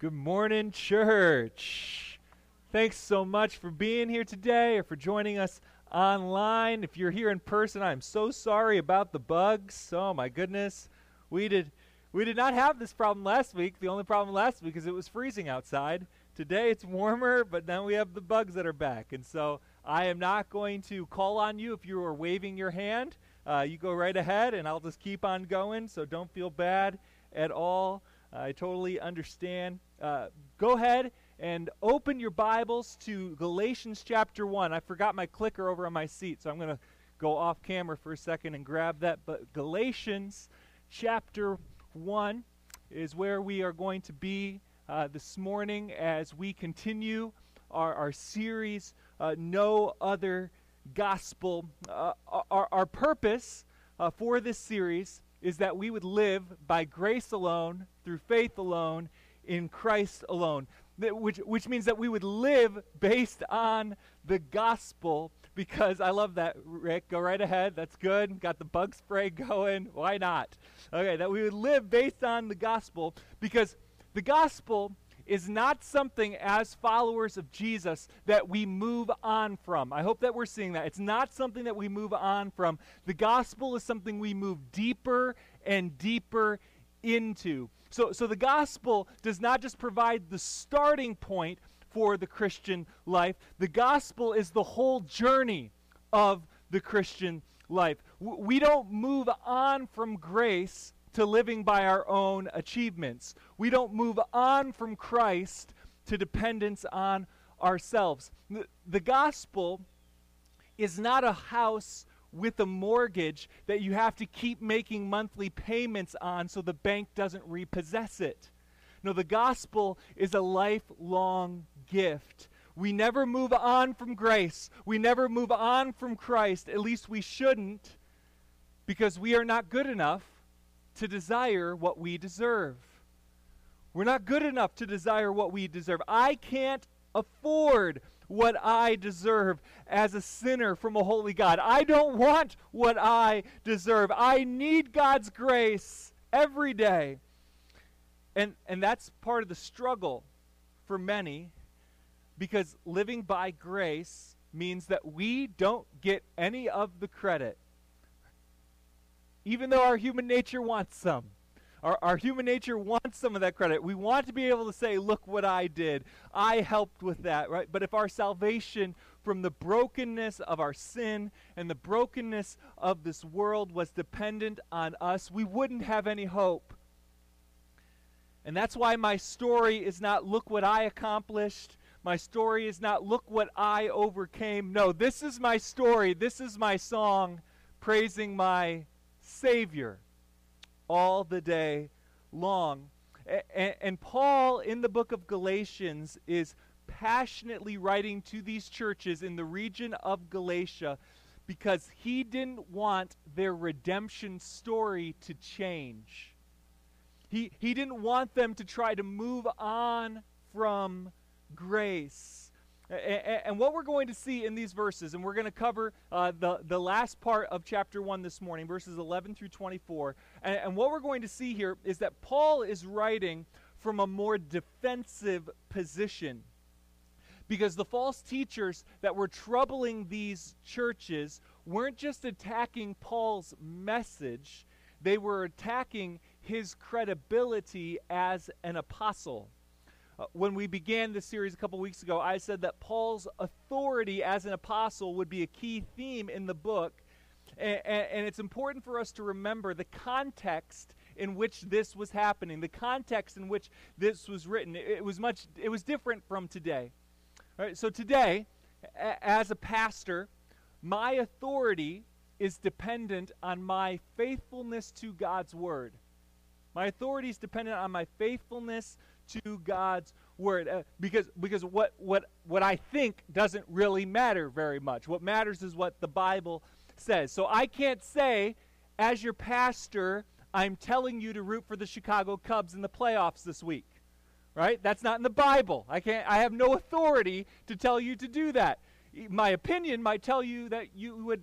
Good morning, church. Thanks so much for being here today or for joining us online. If you're here in person, I'm so sorry about the bugs. Oh my goodness. We did not have this problem last week. The only problem last week is it was freezing outside. Today it's warmer, but now we have the bugs that are back. And so I am not going to call on you if you are waving your hand. You go right ahead and I'll just keep on going, so don't feel bad at all. I totally understand. Go ahead and open your Bibles to Galatians chapter 1. I forgot my clicker over on my seat, so I'm going to go off camera for a second and grab that. But Galatians chapter 1 is where we are going to be this morning as we continue our series, No Other Gospel. Our purpose for this series is that we would live by grace alone, through faith alone, in Christ alone, which means that we would live based on the gospel, because I love that, Rick. Go right ahead. That's good. Got the bug spray going. Why not? Okay, that we would live based on the gospel, because the gospel is not something as followers of Jesus that we move on from. I hope that we're seeing that. It's not something that we move on from. The gospel is something we move deeper and deeper into. So the gospel does not just provide the starting point for the Christian life. The gospel is the whole journey of the Christian life. We don't move on from grace to living by our own achievements. We don't move on from Christ to dependence on ourselves. The gospel is not a house with a mortgage that you have to keep making monthly payments on so the bank doesn't repossess it. No, the gospel is a lifelong gift. We never move on from grace. We never move on from Christ. At least we shouldn't, because we are not good enough to desire what we deserve. We're not good enough to desire what we deserve. I can't afford what I deserve as a sinner from a holy God. I don't want what I deserve. I need God's grace every day. And that's part of the struggle for many, because living by grace means that we don't get any of the credit, even though our human nature wants some. Our human nature wants some of that credit. We want to be able to say, look what I did. I helped with that, right? But if our salvation from the brokenness of our sin and the brokenness of this world was dependent on us, we wouldn't have any hope. And that's why my story is not, look what I accomplished. My story is not, look what I overcame. No, this is my story. This is my song praising my Savior all the day long. And Paul, in the book of Galatians, is passionately writing to these churches in the region of Galatia because he didn't want their redemption story to change. He didn't want them to try to move on from grace. And what we're going to see in these verses, and we're going to cover the last part of chapter 1 this morning, verses 11 through 24. And what we're going to see here is that Paul is writing from a more defensive position, because the false teachers that were troubling these churches weren't just attacking Paul's message, they were attacking his credibility as an apostle. When we began this series a couple weeks ago, I said that Paul's authority as an apostle would be a key theme in the book. And it's important for us to remember the context in which this was happening, the context in which this was written. It was different from today. All right, so today, as a pastor, my authority is dependent on my faithfulness to God's word. My authority is dependent on my faithfulness to God's word, because what I think doesn't really matter very much. What matters is what the Bible says. So I can't say, as your pastor, I'm telling you to root for the Chicago Cubs in the playoffs this week, right? That's not in the Bible. I have no authority to tell you to do that. My opinion might tell you that you would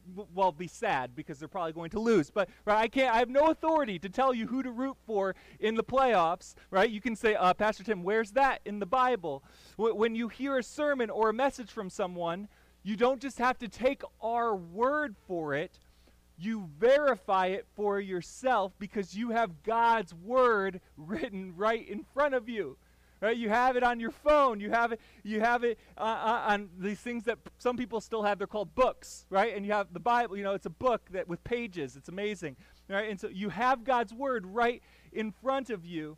be sad because they're probably going to lose. But right, I have no authority to tell you who to root for in the playoffs, right? You can say, Pastor Tim, where's that in the Bible? When you hear a sermon or a message from someone, you don't just have to take our word for it. You verify it for yourself because you have God's word written right in front of you. Right? You have it on your phone. You have it on these things that some people still have. They're called books, right? And you have the Bible. It's a book that with pages. It's amazing, right? And so you have God's word right in front of you.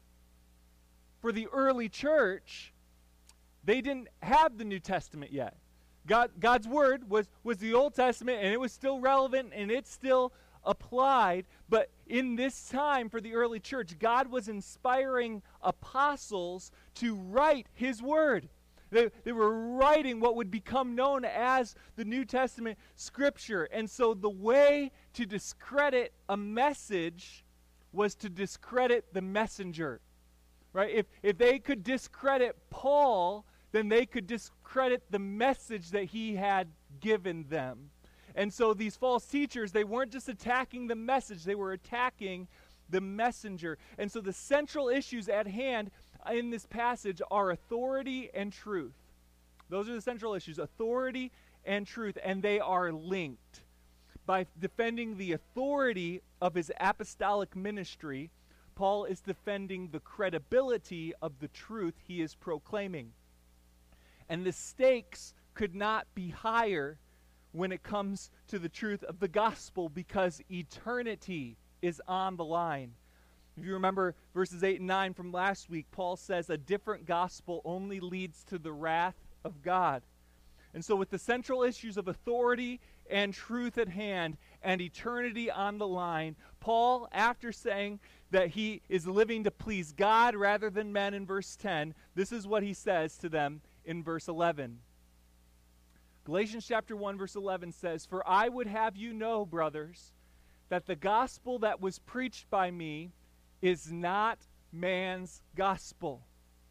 For the early church, they didn't have the New Testament yet. God's word was the Old Testament, and it was still relevant, and it still applied. But in this time for the early church, God was inspiring apostles to write his word. They were writing what would become known as the New Testament scripture. And so the way to discredit a message was to discredit the messenger. Right? If they could discredit Paul, then they could discredit the message that he had given them. And so these false teachers, they weren't just attacking the message, they were attacking the messenger. And so the central issues at hand in this passage are authority and truth. Those are the central issues, authority and truth, and they are linked. By defending the authority of his apostolic ministry, Paul is defending the credibility of the truth he is proclaiming. And the stakes could not be higher when it comes to the truth of the gospel because eternity is on the line. If you remember verses 8 and 9 from last week, Paul says a different gospel only leads to the wrath of God. And so with the central issues of authority and truth at hand and eternity on the line, Paul, after saying that he is living to please God rather than men in verse 10, this is what he says to them in verse 11. Galatians chapter 1 verse 11 says, "For I would have you know, brothers, that the gospel that was preached by me is not man's gospel.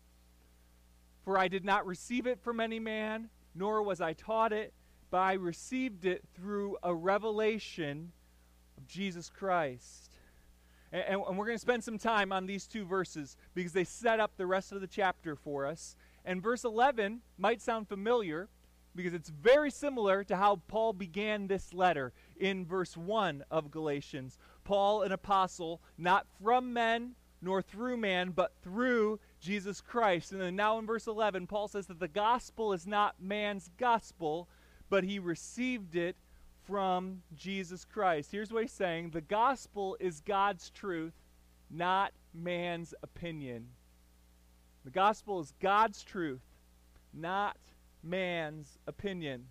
For I did not receive it from any man, nor was I taught it, but I received it through a revelation of Jesus Christ." And we're going to spend some time on these two verses because they set up the rest of the chapter for us. And verse 11 might sound familiar because it's very similar to how Paul began this letter in verse 1 of Galatians. Paul, an apostle, not from men nor through man, but through Jesus Christ. And then now in verse 11, Paul says that the gospel is not man's gospel, but he received it from Jesus Christ. Here's what he's saying. The gospel is God's truth, not man's opinion. The gospel is God's truth, not man's opinion.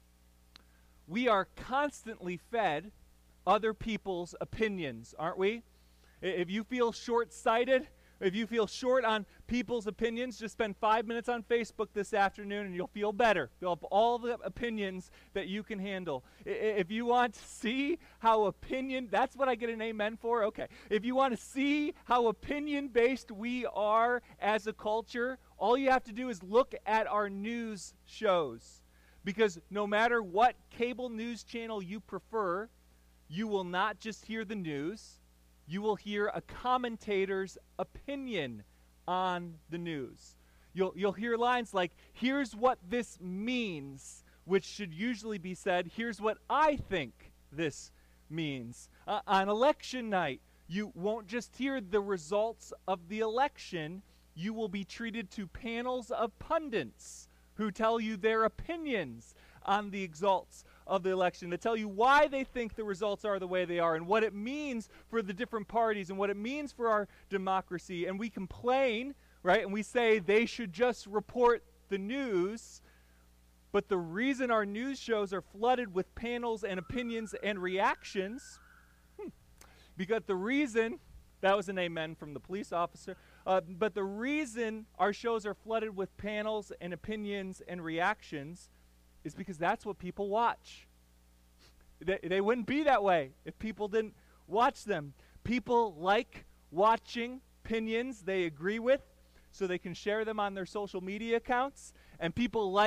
We are constantly fed other people's opinions, aren't we? If you feel short-sighted, if you feel short on people's opinions, just spend 5 minutes on Facebook this afternoon and you'll feel better. You'll have all the opinions that you can handle. If you want to see how that's what I get an amen for? Okay. If you want to see how opinion-based we are as a culture, all you have to do is look at our news shows. Because no matter what cable news channel you prefer, you will not just hear the news. You will hear a commentator's opinion on the news. You'll hear lines like, "Here's what this means," which should usually be said, "Here's what I think this means." On election night, you won't just hear the results of the election. You will be treated to panels of pundits who tell you their opinions on the results of the election, to tell you why they think the results are the way they are and what it means for the different parties and what it means for our democracy. And we complain, right? And we say they should just report the news. But the reason our news shows are flooded with panels and opinions and reactions, because the reason, that was an amen from the police officer, but the reason our shows are flooded with panels and opinions and reactions is because that's what people watch. They wouldn't be that way if people didn't watch them. People like watching opinions they agree with so they can share them on their social media accounts, and people like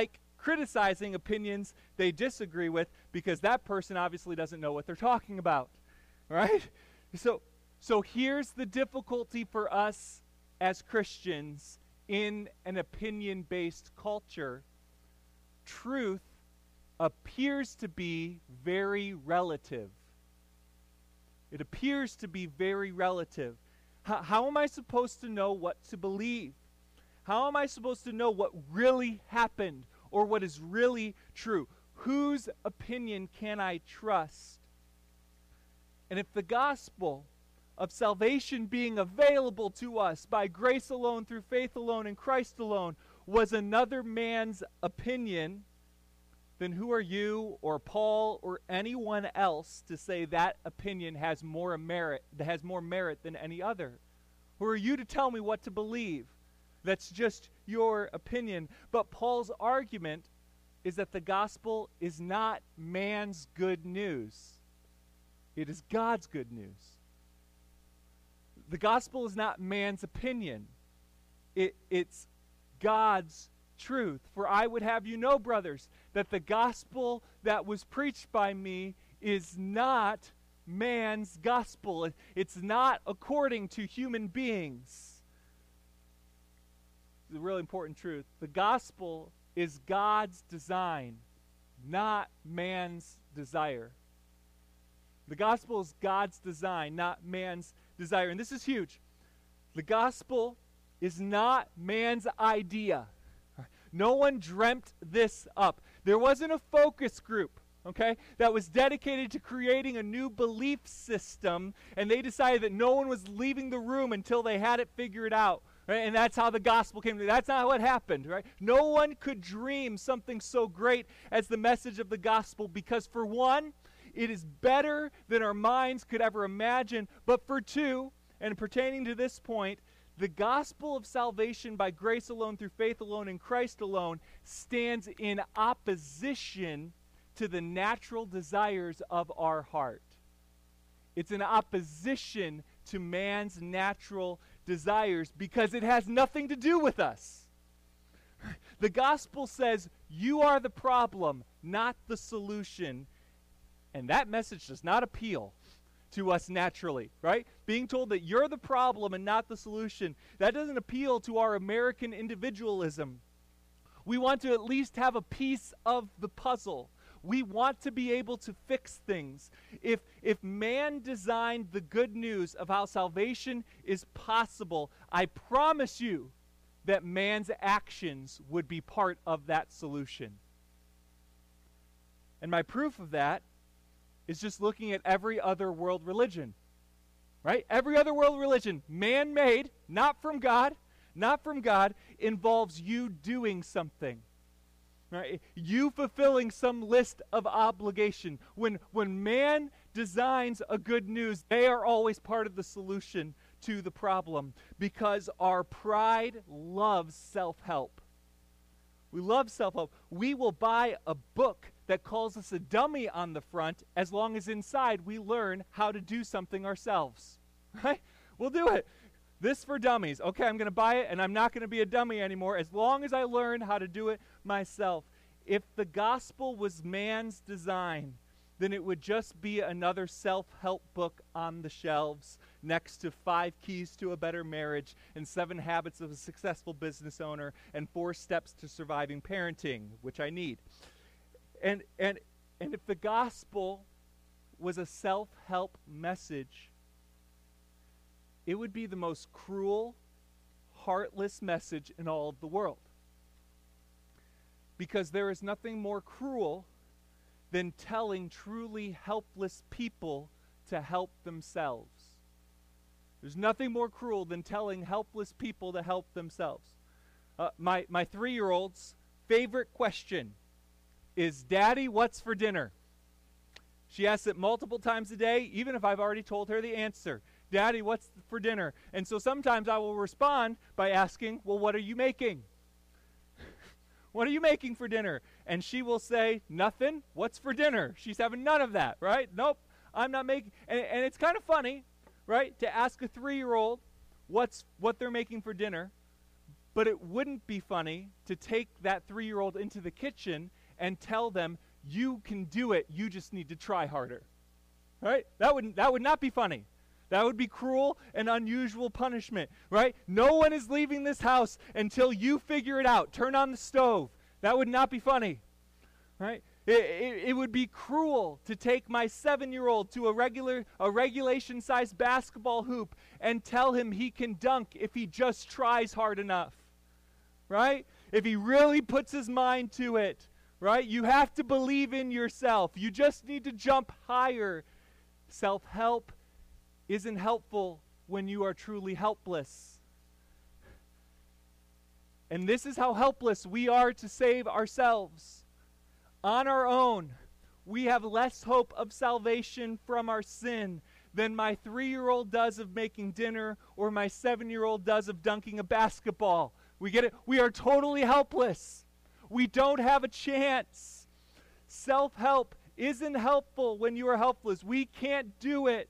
criticizing opinions they disagree with because that person obviously doesn't know what they're talking about, right? So here's the difficulty for us as Christians in an opinion-based culture. Truth appears to be very relative. It appears to be very relative. How am I supposed to know what to believe? How am I supposed to know what really happened or what is really true? Whose opinion can I trust? And if the gospel of salvation being available to us by grace alone, through faith alone, in Christ alone, was another man's opinion, then who are you or Paul or anyone else to say that opinion has more merit than any other? Who are you to tell me what to believe? That's just your opinion. But Paul's argument is that the gospel is not man's good news. It is God's good news. The gospel is not man's opinion. It's God's truth. For I would have you know, brothers, that the gospel that was preached by me is not man's gospel. It's not according to human beings. It's a really important truth. The gospel is God's design, not man's desire. The gospel is God's design, not man's desire. And this is huge. The gospel is not man's idea. No one dreamt this up. There wasn't a focus group, okay, that was dedicated to creating a new belief system, and they decided that no one was leaving the room until they had it figured out. Right? And that's how the gospel came. That's not what happened, right? No one could dream something so great as the message of the gospel because, for one, it is better than our minds could ever imagine. But for two, and pertaining to this point, the gospel of salvation by grace alone, through faith alone, in Christ alone, stands in opposition to the natural desires of our heart. It's in opposition to man's natural desires because it has nothing to do with us. The gospel says you are the problem, not the solution. And that message does not appeal to us naturally, right? Being told that you're the problem and not the solution, that doesn't appeal to our American individualism. We want to at least have a piece of the puzzle. We want to be able to fix things. If man designed the good news of how salvation is possible, I promise you that man's actions would be part of that solution. And my proof of that is just looking at every other world religion, right? Every other world religion, man-made, not from God, involves you doing something. Right? You fulfilling some list of obligation. When man designs a good news, they are always part of the solution to the problem because our pride loves self-help. We love self-help. We will buy a book that calls us a dummy on the front as long as inside we learn how to do something ourselves. Right? We'll do it. This for dummies. Okay, I'm going to buy it, and I'm not going to be a dummy anymore as long as I learn how to do it myself. If the gospel was man's design, then it would just be another self-help book on the shelves next to 5 Keys to a Better Marriage and 7 Habits of a Successful Business Owner and 4 Steps to Surviving Parenting, which I need. And if the gospel was a self-help message, it would be the most cruel, heartless message in all of the world. Because there is nothing more cruel than telling truly helpless people to help themselves. There's nothing more cruel than telling helpless people to help themselves. My 3-year-old's favorite question is, "Daddy, what's for dinner?" She asks it multiple times a day, even if I've already told her the answer. "Daddy, what's for dinner?" And so sometimes I will respond by asking, "Well, what are you making?" "What are you making for dinner?" And she will say, "Nothing. What's for dinner?" She's having none of that, right? Nope, I'm not making. And it's kind of funny, right, to ask a 3-year-old what they're making for dinner. But it wouldn't be funny to take that 3-year-old into the kitchen and tell them, you can do it, you just need to try harder. Right? That would not be funny. That would be cruel and unusual punishment, right? No one is leaving this house until you figure it out. Turn on the stove. That would not be funny, right? It would be cruel to take my 7-year-old to a regulation-sized basketball hoop and tell him he can dunk if he just tries hard enough, right? If he really puts his mind to it, right? You have to believe in yourself. You just need to jump higher. Self-help isn't helpful when you are truly helpless. And this is how helpless we are to save ourselves. On our own, we have less hope of salvation from our sin than my 3-year-old does of making dinner or my 7-year-old does of dunking a basketball. We get it? We are totally helpless. We don't have a chance. Self-help isn't helpful when you are helpless. We can't do it.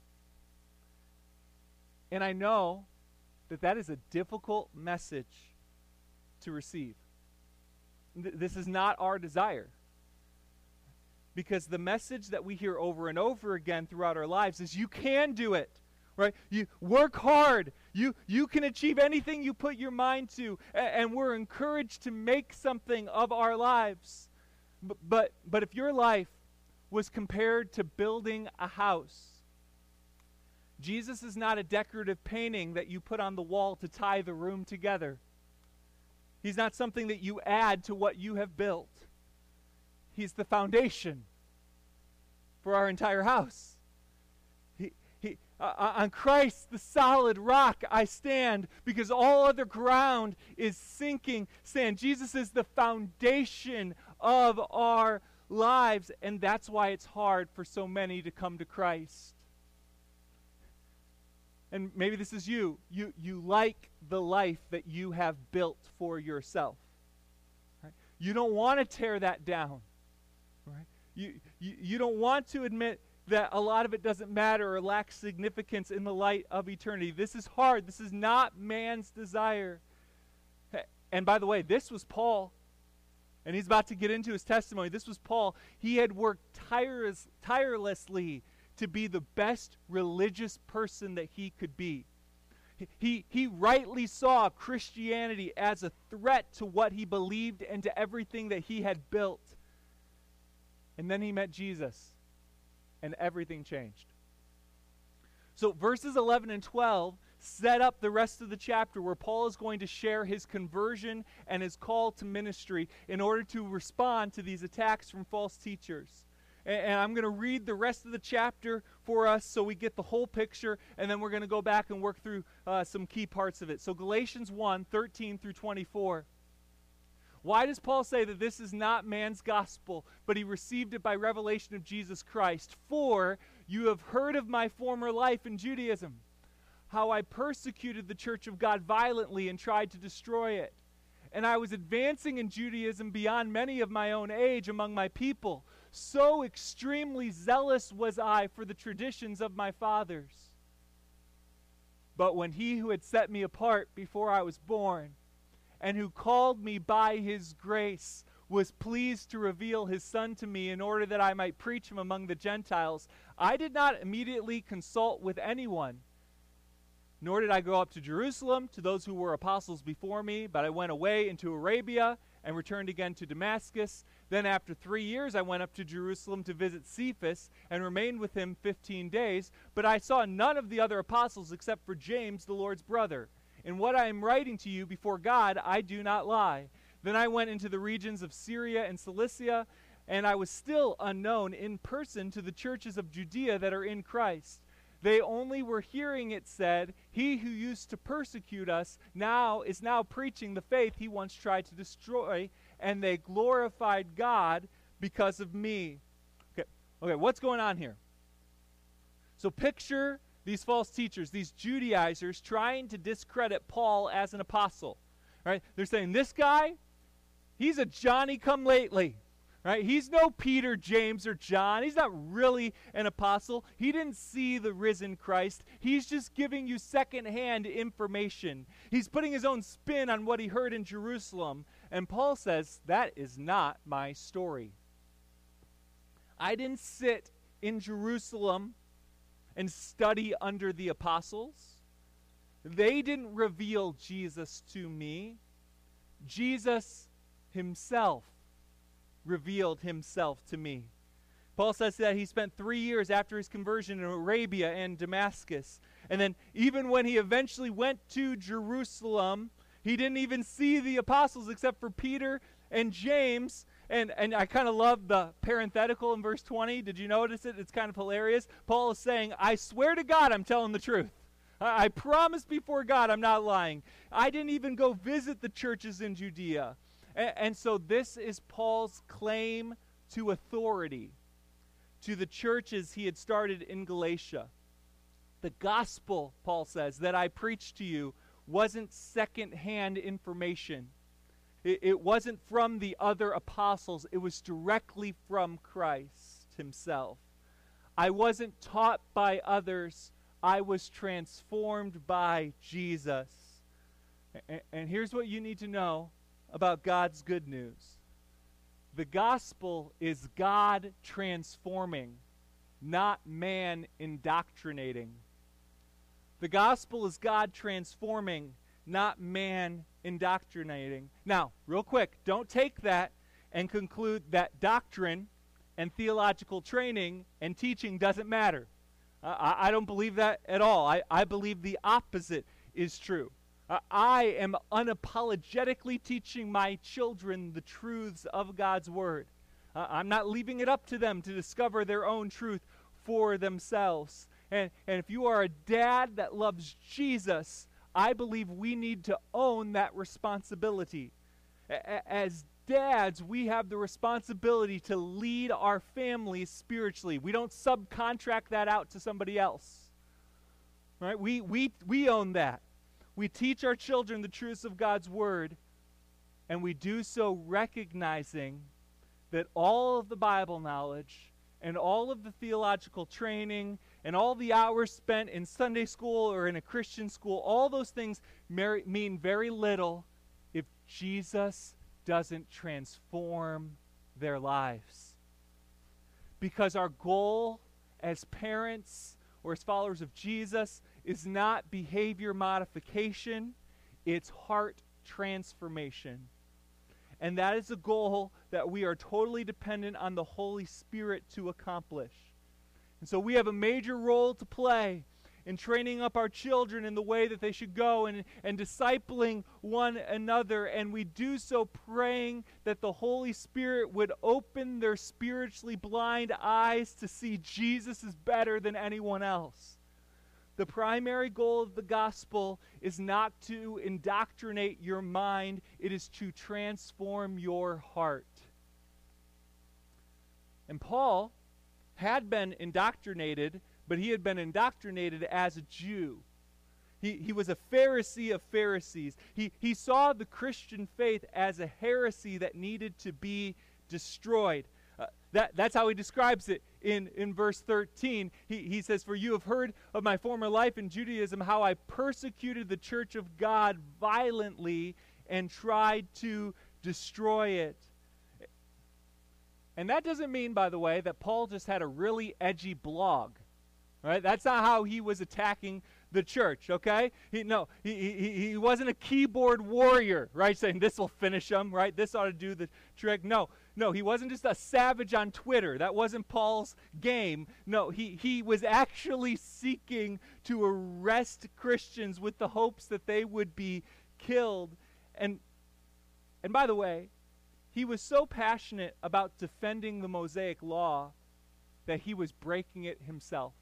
And I know that that is a difficult message to receive. This is not our desire. Because the message that we hear over and over again throughout our lives is you can do it, right? You work hard. You can achieve anything you put your mind to. And we're encouraged to make something of our lives. But if your life was compared to building a house, Jesus is not a decorative painting that you put on the wall to tie the room together. He's not something that you add to what you have built. He's the foundation for our entire house. On Christ, the solid rock, I stand because all other ground is sinking sand. Jesus is the foundation of our lives, and that's why it's hard for so many to come to Christ. And maybe this is you. You like the life that you have built for yourself. Right? You don't want to tear that down. Right? You don't want to admit that a lot of it doesn't matter or lacks significance in the light of eternity. This is hard. This is not man's desire. And by the way, this was Paul. And he's about to get into his testimony. This was Paul. He had worked tirelessly to be the best religious person that he could be. He rightly saw Christianity as a threat to what he believed and to everything that he had built. And then he met Jesus, and everything changed. So verses 11 and 12 set up the rest of the chapter where Paul is going to share his conversion and his call to ministry in order to respond to these attacks from false teachers. And I'm going to read the rest of the chapter for us so we get the whole picture, and then we're going to go back and work through some key parts of it. So Galatians 1, 13 through 24. Why does Paul say that this is not man's gospel, but he received it by revelation of Jesus Christ? For you have heard of my former life in Judaism, how I persecuted the church of God violently and tried to destroy it. And I was advancing in Judaism beyond many of my own age among my people. So extremely zealous was I for the traditions of my fathers. But when he who had set me apart before I was born, and who called me by his grace, was pleased to reveal his Son to me in order that I might preach him among the Gentiles, I did not immediately consult with anyone, nor did I go up to Jerusalem to those who were apostles before me, but I went away into Arabia and returned again to Damascus. Then after 3 years I went up to Jerusalem to visit Cephas and remained with him 15 days. But I saw none of the other apostles except for James, the Lord's brother. In what I am writing to you before God, I do not lie. Then I went into the regions of Syria and Cilicia, and I was still unknown in person to the churches of Judea that are in Christ. They only were hearing it said, he who used to persecute us is now preaching the faith he once tried to destroy, and they glorified God because of me. Okay, what's going on here? So picture these false teachers, these Judaizers, trying to discredit Paul as an apostle. Right? They're saying, this guy, he's a Johnny-come-lately. Right? He's no Peter, James, or John. He's not really an apostle. He didn't see the risen Christ. He's just giving you secondhand information. He's putting his own spin on what he heard in Jerusalem. And Paul says, that is not my story. I didn't sit in Jerusalem and study under the apostles. They didn't reveal Jesus to me. Jesus himself revealed himself to me. Paul says that he spent 3 years after his conversion in Arabia and Damascus. And then even when he eventually went to Jerusalem, he didn't even see the apostles except for Peter and James. And I kind of love the parenthetical in verse 20. Did you notice it? It's kind of hilarious. Paul is saying, I swear to God I'm telling the truth. I promise before God I'm not lying. I didn't even go visit the churches in Judea. And so this is Paul's claim to authority to the churches he had started in Galatia. The gospel, Paul says, that I preached to you wasn't second-hand information. It wasn't from the other apostles. It was directly from Christ himself. I wasn't taught by others. I was transformed by Jesus. And here's what you need to know about God's good news. The gospel is God transforming, not man indoctrinating. The gospel is God transforming, not man indoctrinating. Now, real quick, don't take that and conclude that doctrine and theological training and teaching doesn't matter. I don't believe that at all. I believe the opposite is true. I am unapologetically teaching my children the truths of God's Word. I'm not leaving it up to them to discover their own truth for themselves. And if you are a dad that loves Jesus, I believe we need to own that responsibility. As dads, we have the responsibility to lead our families spiritually. We don't subcontract that out to somebody else. Right? We own that. We teach our children the truths of God's Word, and we do so recognizing that all of the Bible knowledge and all of the theological training and all the hours spent in Sunday school or in a Christian school, all those things mean very little if Jesus doesn't transform their lives. Because our goal as parents or as followers of Jesus is not behavior modification, it's heart transformation. And that is a goal that we are totally dependent on the Holy Spirit to accomplish. And so we have a major role to play in training up our children in the way that they should go and discipling one another. And we do so praying that the Holy Spirit would open their spiritually blind eyes to see Jesus is better than anyone else. The primary goal of the gospel is not to indoctrinate your mind, it is to transform your heart. And Paul had been indoctrinated, but he had been indoctrinated as a Jew. He was a Pharisee of Pharisees. He saw the Christian faith as a heresy that needed to be destroyed. That's how he describes it in verse 13. He says, "For you have heard of my former life in Judaism, how I persecuted the church of God violently and tried to destroy it." And that doesn't mean, by the way, that Paul just had a really edgy blog. Right? That's not how he was attacking the church, okay? He wasn't a keyboard warrior, right? Saying this will finish him, right? This ought to do the trick. No, he wasn't just a savage on Twitter. That wasn't Paul's game. No, he was actually seeking to arrest Christians with the hopes that they would be killed. And by the way, he was so passionate about defending the Mosaic law that he was breaking it himself.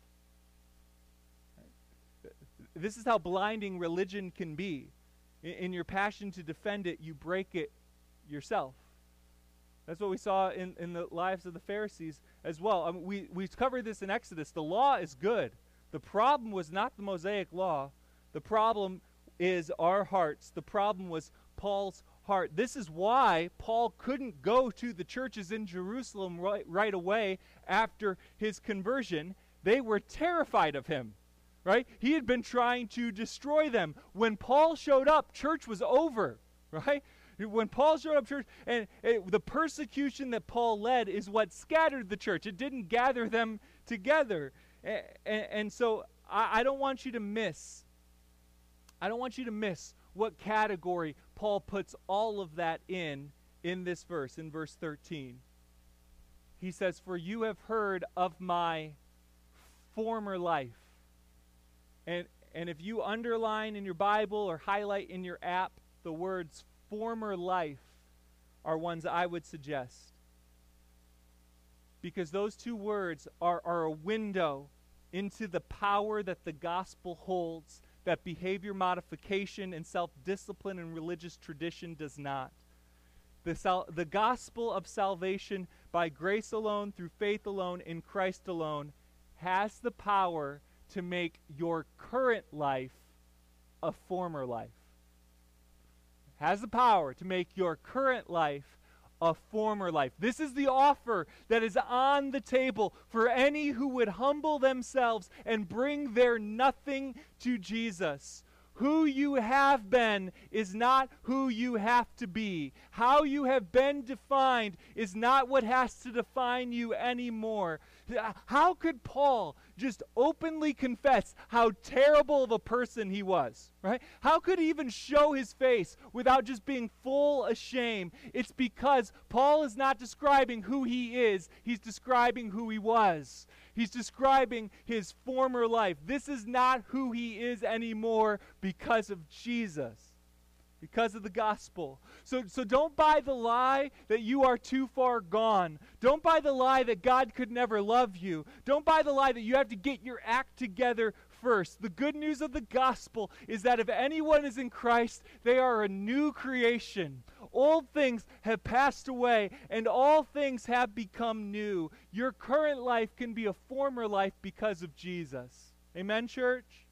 This is how blinding religion can be. In your passion to defend it, you break it yourself. That's what we saw in the lives of the Pharisees as well. We covered this in Exodus. The law is good. The problem was not the Mosaic law. The problem is our hearts. The problem was Paul's heart. This is why Paul couldn't go to the churches in Jerusalem right away after his conversion. They were terrified of him, right? He had been trying to destroy them. When Paul showed up, church was over, right? When Paul showed up, church, and the persecution that Paul led is what scattered the church. It didn't gather them together. And so I don't want you to miss. I don't want you to miss what category Paul puts all of that in this verse, in verse 13. He says, "For you have heard of my former life." And if you underline in your Bible or highlight in your app the words former life are ones I would suggest. Because those two words are a window into the power that the gospel holds, that behavior modification and self-discipline and religious tradition does not. The gospel of salvation by grace alone, through faith alone, in Christ alone, has the power to make your current life a former life. Has the power to make your current life a former life. This is the offer that is on the table for any who would humble themselves and bring their nothing to Jesus. Who you have been is not who you have to be. How you have been defined is not what has to define you anymore. How could Paul just openly confess how terrible of a person he was, right? How could he even show his face without just being full of shame? It's because Paul is not describing who he is. He's describing who he was. He's describing his former life. This is not who he is anymore because of Jesus, because of the gospel. So don't buy the lie that you are too far gone. Don't buy the lie that God could never love you. Don't buy the lie that you have to get your act together first. The good news of the gospel is that if anyone is in Christ, they are a new creation. Old things have passed away, and all things have become new. Your current life can be a former life because of Jesus. Amen, church?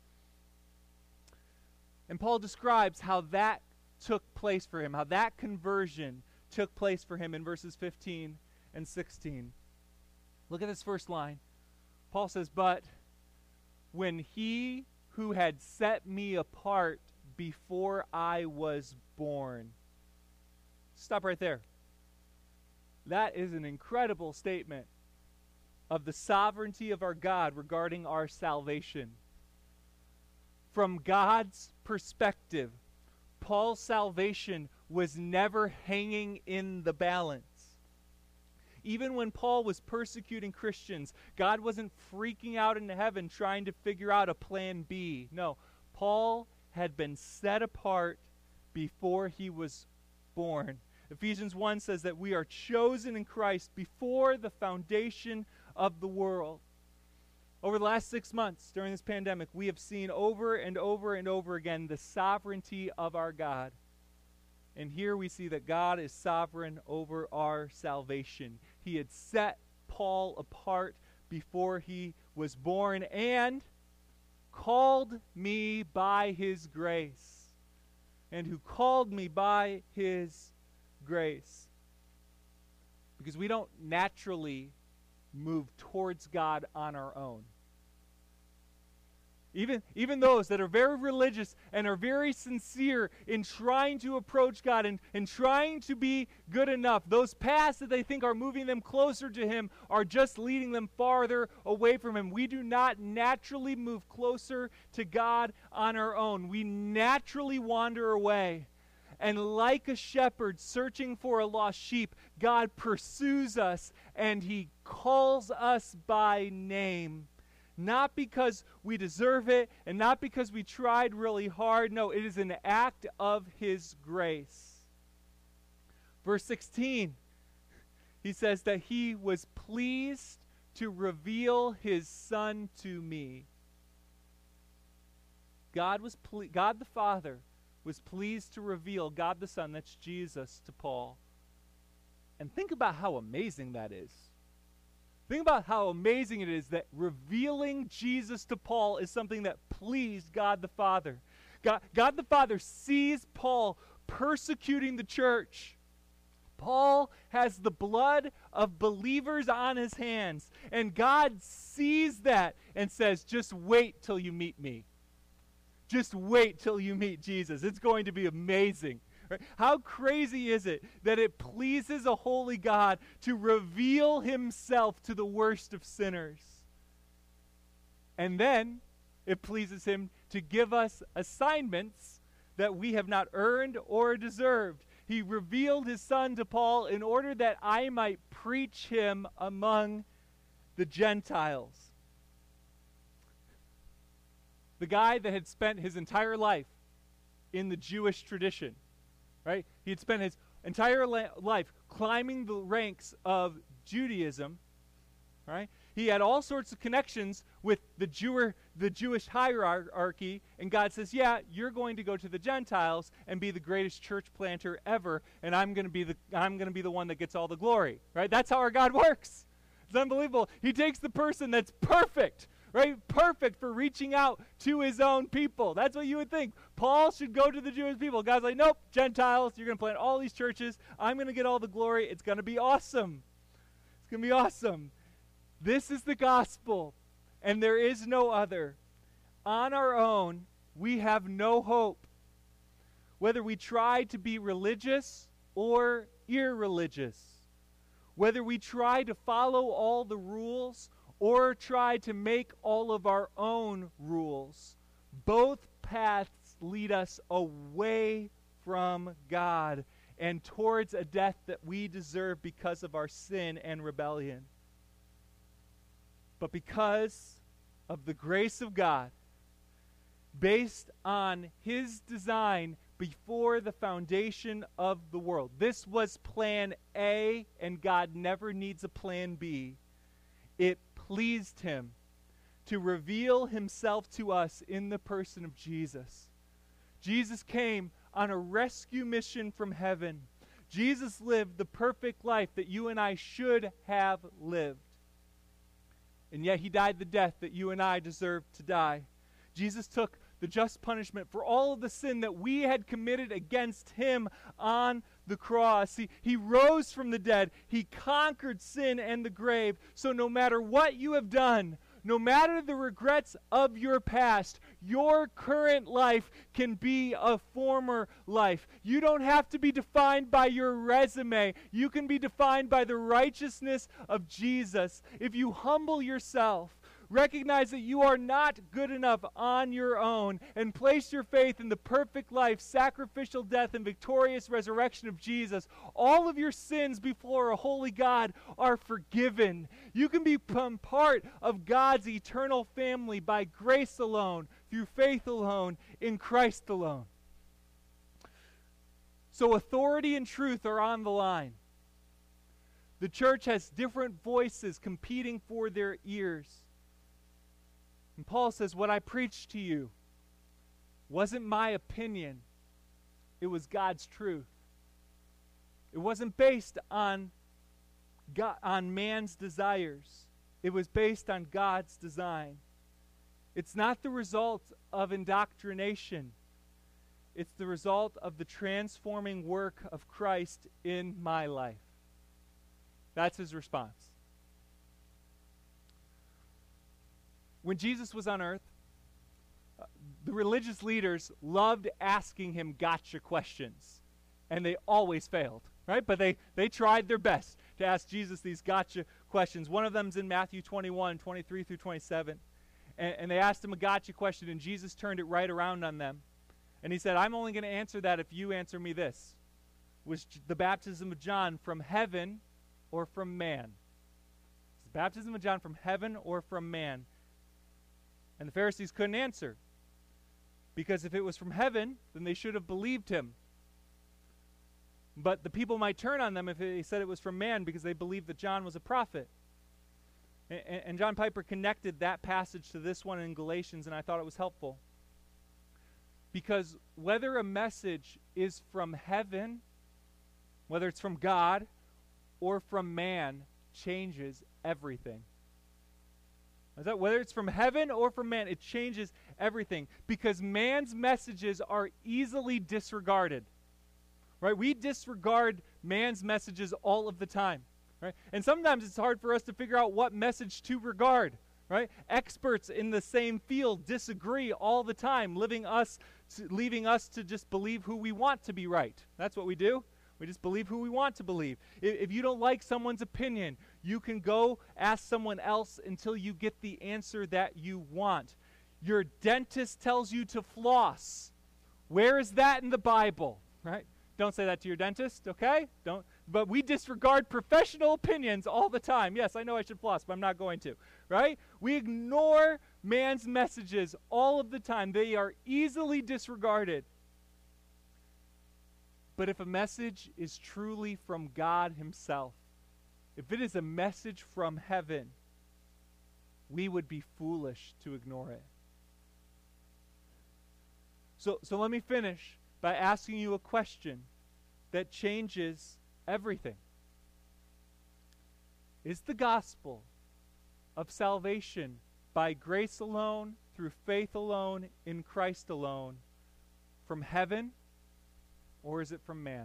And Paul describes how that took place for him, how that conversion took place for him in verses 15 and 16. Look at this first line. Paul says, "But when he who had set me apart before I was born." Stop right there. That is an incredible statement of the sovereignty of our God regarding our salvation. From God's perspective, Paul's salvation was never hanging in the balance. Even when Paul was persecuting Christians, God wasn't freaking out in heaven trying to figure out a plan B. No, Paul had been set apart before he was born. Ephesians 1 says that we are chosen in Christ before the foundation of the world. Over the last 6 months during this pandemic, we have seen over and over and over again the sovereignty of our God. And here we see that God is sovereign over our salvation. He had set Paul apart before he was born and called me by his grace. And who called me by his grace. Because we don't naturally move towards God on our own. Even those that are very religious and are very sincere in trying to approach God and trying to be good enough, those paths that they think are moving them closer to Him are just leading them farther away from Him. We do not naturally move closer to God on our own. We naturally wander away. And like a shepherd searching for a lost sheep, God pursues us and He calls us by name. Not because we deserve it and not because we tried really hard. No, it is an act of His grace. Verse 16, he says that He was pleased to reveal His Son to me. God the Father was pleased to reveal God the Son, that's Jesus, to Paul. And think about how amazing that is. Think about how amazing it is that revealing Jesus to Paul is something that pleased God the Father. God the Father sees Paul persecuting the church. Paul has the blood of believers on his hands, and God sees that and says, just wait till you meet me. Just wait till you meet Jesus. It's going to be amazing. Right? How crazy is it that it pleases a holy God to reveal himself to the worst of sinners? And then it pleases him to give us assignments that we have not earned or deserved. He revealed his son to Paul in order that I might preach him among the Gentiles. The guy that had spent his entire life in the Jewish tradition, right? He had spent his entire life climbing the ranks of Judaism, right? He had all sorts of connections with the Jewish hierarchy, and God says, yeah, you're going to go to the Gentiles and be the greatest church planter ever, and I'm going to be the one that gets all the glory, right? That's how our God works. It's unbelievable. He takes the person that's perfect, right? Perfect for reaching out to his own people. That's what you would think. Paul should go to the Jewish people. God's like, nope, Gentiles, you're going to plant all these churches. I'm going to get all the glory. It's going to be awesome. It's going to be awesome. This is the gospel, and there is no other. On our own, we have no hope. Whether we try to be religious or irreligious, whether we try to follow all the rules or try to make all of our own rules, both paths lead us away from God and towards a death that we deserve because of our sin and rebellion. But because of the grace of God, based on his design before the foundation of the world. This was plan A, and God never needs a plan B. It pleased him to reveal himself to us in the person of Jesus. Jesus came on a rescue mission from heaven. Jesus lived the perfect life that you and I should have lived. And yet he died the death that you and I deserved to die. Jesus took the just punishment for all of the sin that we had committed against him on the cross. He rose from the dead. He conquered sin and the grave. So no matter what you have done, no matter the regrets of your past, your current life can be a former life. You don't have to be defined by your resume. You can be defined by the righteousness of Jesus. If you humble yourself, recognize that you are not good enough on your own, and place your faith in the perfect life, sacrificial death, and victorious resurrection of Jesus, all of your sins before a holy God are forgiven. You can become part of God's eternal family by grace alone, through faith alone, in Christ alone. So authority and truth are on the line. The church has different voices competing for their ears. And Paul says, what I preached to you wasn't my opinion. It was God's truth. It wasn't based on man's desires. It was based on God's design. It's not the result of indoctrination. It's the result of the transforming work of Christ in my life. That's his response. When Jesus was on earth, the religious leaders loved asking him gotcha questions, and they always failed, right? But they tried their best to ask Jesus these gotcha questions. One of them's in Matthew 21, 23 through 27, and they asked him a gotcha question, and Jesus turned it right around on them, and he said, I'm only going to answer that if you answer me this. Was the baptism of John from heaven or from man? Is the baptism of John from heaven or from man? And the Pharisees couldn't answer. Because if it was from heaven, then they should have believed him. But the people might turn on them if they said it was from man, because they believed that John was a prophet. And John Piper connected that passage to this one in Galatians, and I thought it was helpful. Because whether a message is from heaven, whether it's from God or from man, changes everything. Is that whether it's from heaven or from man, it changes everything because man's messages are easily disregarded. Right? We disregard man's messages all of the time. Right? And sometimes it's hard for us to figure out what message to regard. Right? Experts in the same field disagree all the time, leaving us to just believe who we want to be right. That's what we do. We just believe who we want to believe. If you don't like someone's opinion, you can go ask someone else until you get the answer that you want. Your dentist tells you to floss. Where is that in the Bible? Right? Don't say that to your dentist, okay? Don't. But we disregard professional opinions all the time. Yes, I know I should floss, but I'm not going to. Right? We ignore man's messages all of the time. They are easily disregarded. But if a message is truly from God himself, if it is a message from heaven, we would be foolish to ignore it. So let me finish by asking you a question that changes everything. Is the gospel of salvation by grace alone, through faith alone, in Christ alone, from heaven, or is it from man?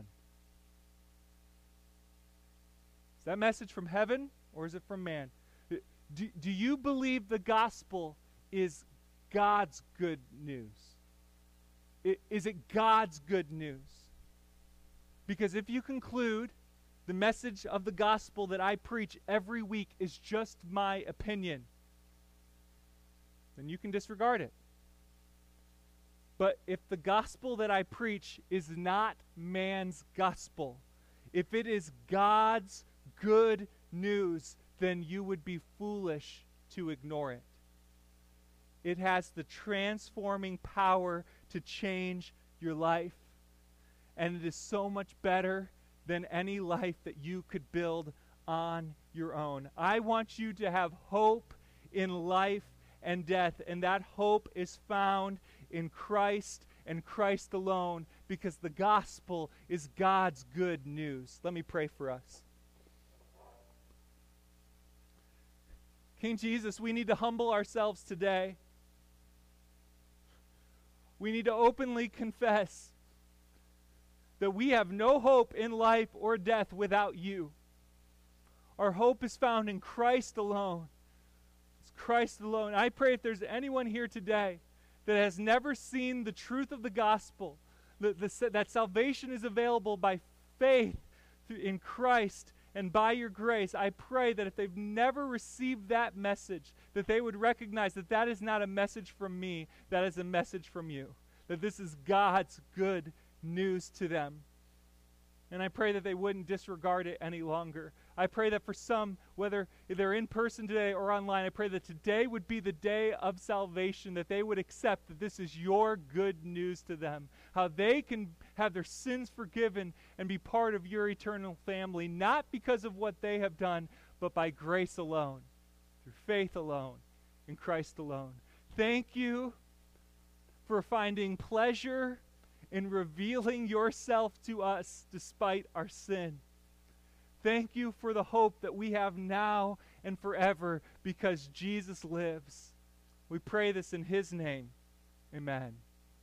Is that message from heaven, or is it from man? Do you believe the gospel is God's good news? Is it God's good news? Because if you conclude the message of the gospel that I preach every week is just my opinion, then you can disregard it. But if the gospel that I preach is not man's gospel, if it is God's good news, then you would be foolish to ignore it. It has the transforming power to change your life. And it is so much better than any life that you could build on your own. I want you to have hope in life and death, and that hope is found in Christ and Christ alone, because the gospel is God's good news. Let me pray for us. King Jesus, we need to humble ourselves today. We need to openly confess that we have no hope in life or death without you. Our hope is found in Christ alone. It's Christ alone. I pray if there's anyone here today that has never seen the truth of the gospel, that salvation is available by faith in Christ and by your grace, I pray that if they've never received that message, that they would recognize that that is not a message from me, that is a message from you. That this is God's good news to them. And I pray that they wouldn't disregard it any longer. I pray that for some, whether they're in person today or online, I pray that today would be the day of salvation, that they would accept that this is your good news to them, how they can have their sins forgiven and be part of your eternal family, not because of what they have done, but by grace alone, through faith alone, in Christ alone. Thank you for finding pleasure in revealing yourself to us despite our sin. Thank you for the hope that we have now and forever because Jesus lives. We pray this in his name. Amen.